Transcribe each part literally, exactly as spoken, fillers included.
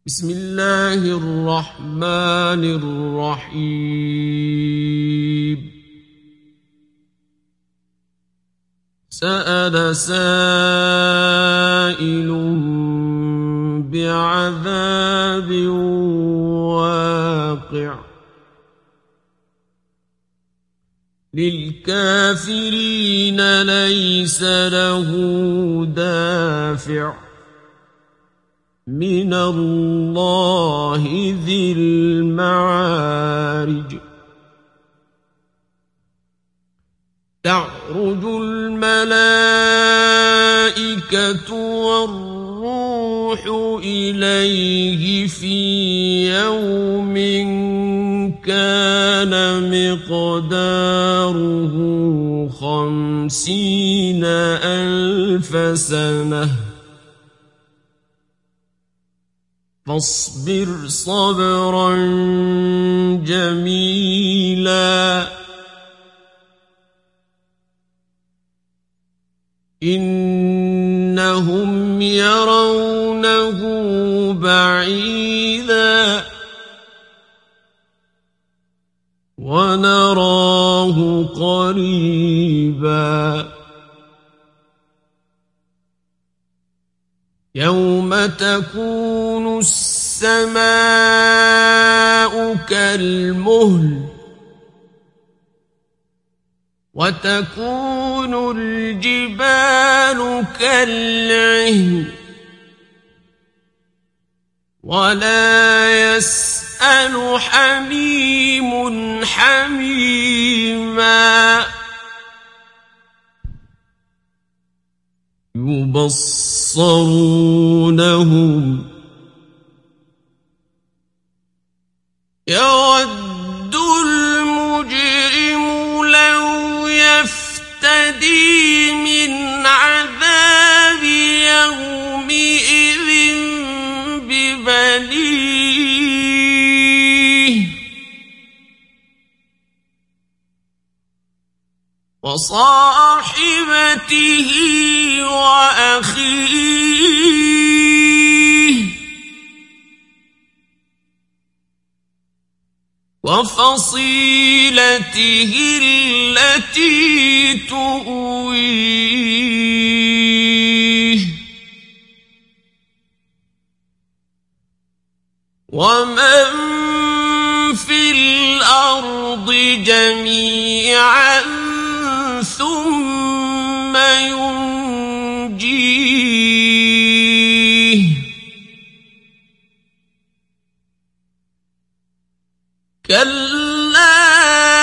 بسم الله الرحمن الرحيم. سأل سائل بعذاب واقع للكافرين ليس له دافع من الله ذي المعارج. تعرج الملائكة والروح إليه في يوم كان مقداره خمسين ألف سنة فاصبر صبرا جميلا إنهم يرونه بعيدا ونراه قريبا يوم تكون السماء كالمهل وتكون الجبال كالعهن ولا يسأل حميم حميما يبصرونهم يود المجرم لو يفتدي من عذاب يومئذ ببنيه وصاحبته وأخيه وفصيلته التي تؤويه ومن في الأرض جميعا ثم ينجيه كلا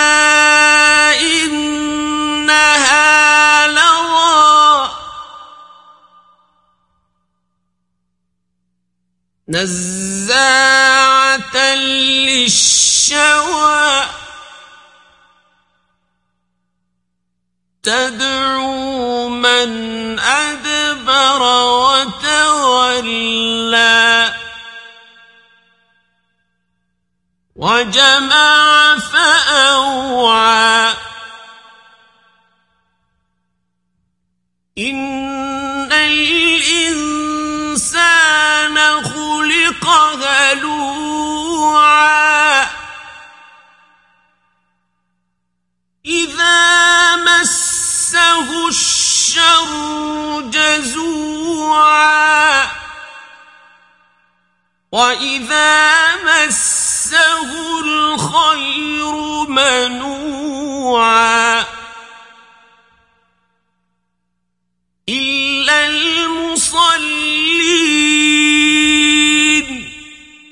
إنها لظى نزاعة للشوى تدعو من أدبر وتولى وجمع فأوعى إن الإنسان خلق هلوعا إذا مسه الشر جزوعا وإذا مسه الخير منوعا إلا المصلين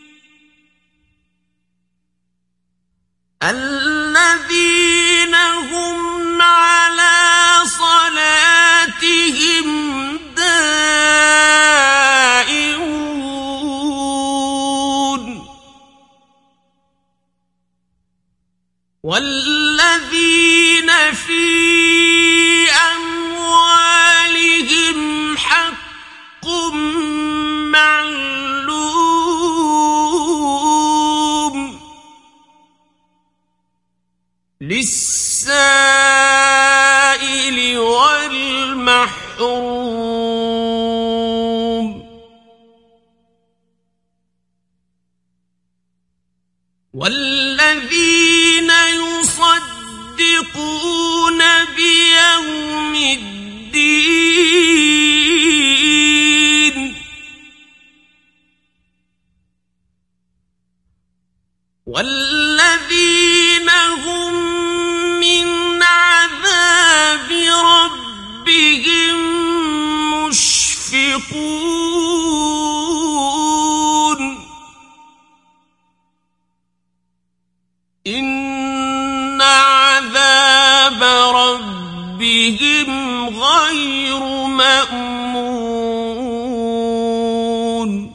الذين هم على صلاتهم دائمون والذين في أموالهم حق معلوم للسائل والمحروم والذين يصدقون بيوم الدين والذين هم من عذاب ربهم مشفقون إن عذاب ربهم غير مأمون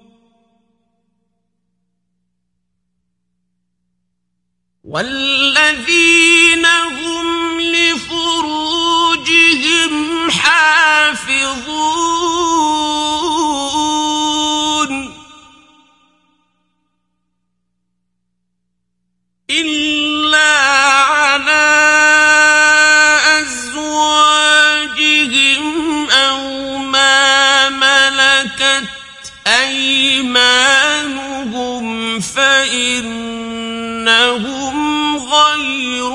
والذين هم لفروجهم حافظون إلا على أزواجهم أو ما ملكت أيمانهم فإنهم غير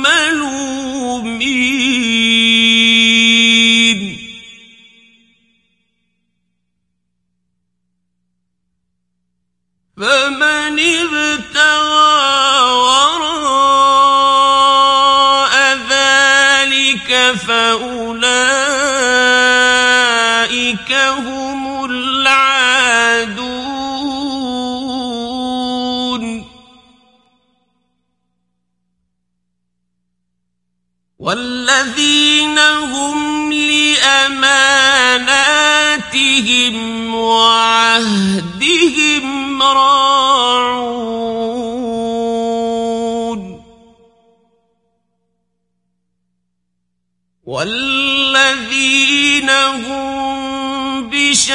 ملومين فمن ابتغى وراء ذلك فأولئك هم العادون والذين هم لأماناتهم وعهدهم راعون والذين هم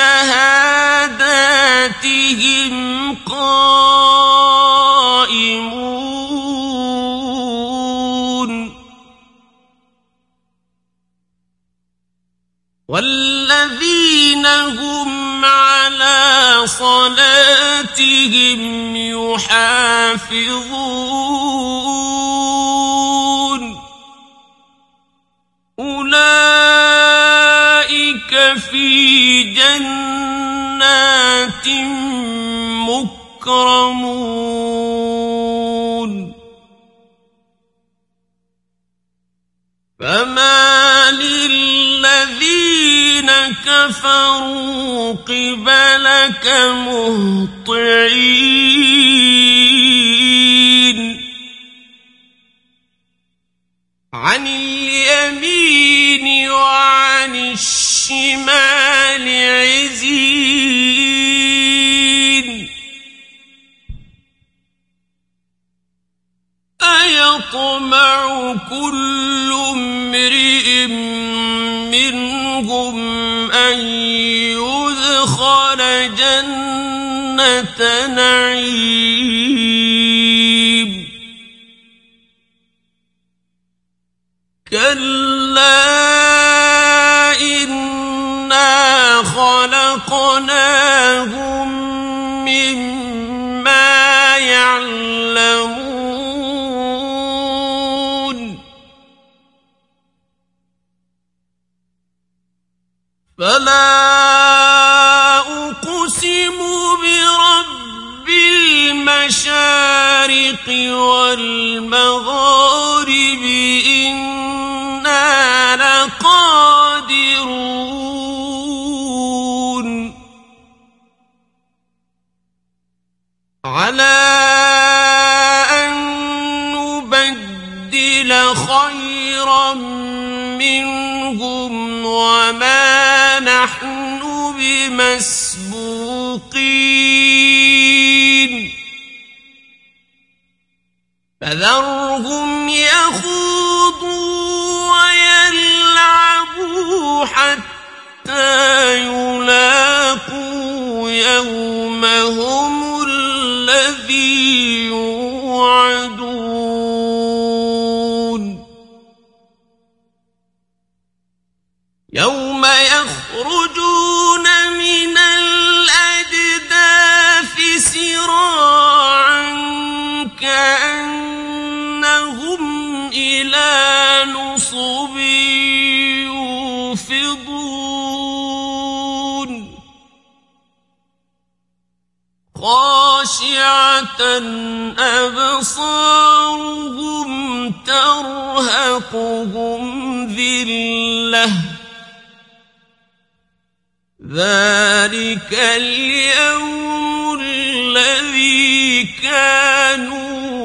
بشهاداتهم قائمون والذين هم على صلاتهم يحافظون أولئك في جنات مكرمون فما للذين كفروا قبلك مهطعين عن اليمين وعن الشمال عزين أيطمع كل امرئ منهم أن يدخل جنة نعيم كلا إنا خلقناهم مما يعلمون فلا أقسم برب المشارق والمغارب إنا لقادرون على أن نبدل خيرا منهم وما نحن بمسبوقين فذرهم يخوضوا ويلعبوا حتى يلاقوا يومهم الذي يوعدون يوم يخرجون من الأجداث سراعا يكسبون خاشعة أبصارهم ترهقهم ذلة ذلك اليوم الذي كانوا